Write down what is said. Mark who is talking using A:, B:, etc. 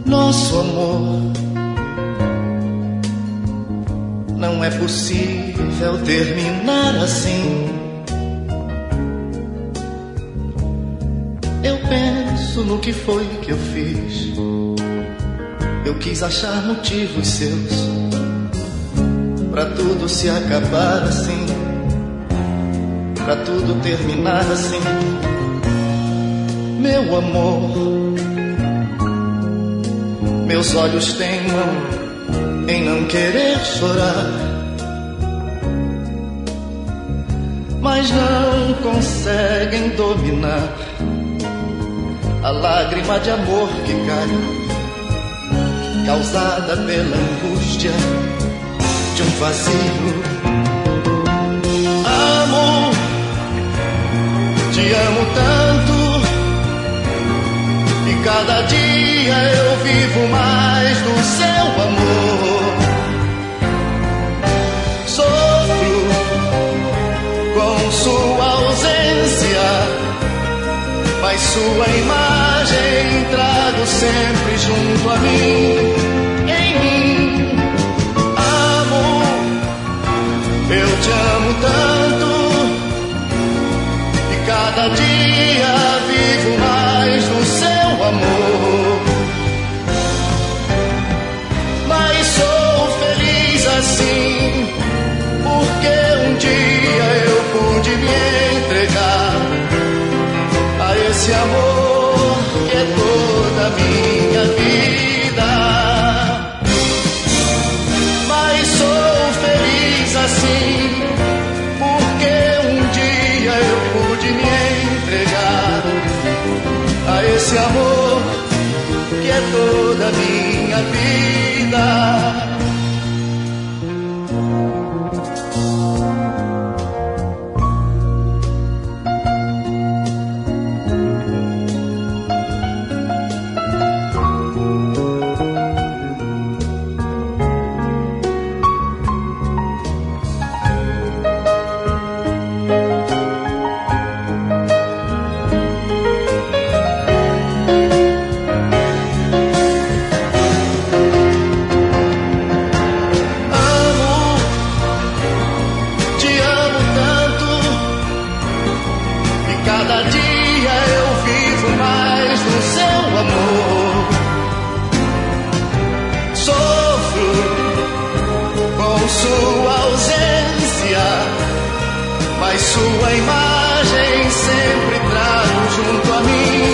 A: Nosso amor, não é possível terminar assim. Eu penso no que foi que eu fiz. Eu quis achar motivos seus pra tudo se acabar assim, pra tudo terminar assim. Meu amor, meus olhos teimam em não querer chorar, mas não conseguem dominar a lágrima de amor que cai, causada pela angústia de um vazio. Amor, te amo tanto, e cada dia eu vivo mais do seu amor. Sofro com sua ausência, mas sua imagem trago sempre junto a mim, em mim. Amor, eu te amo tanto, e cada dia vivo mais do seu amor. Mas sou feliz assim, porque um dia eu pude me entregar a esse amor que é toda a minha vida. Mas sou feliz assim, porque um dia eu pude me entregar a esse amor que é toda a minha vida. Sua imagem sempre trago junto a mim.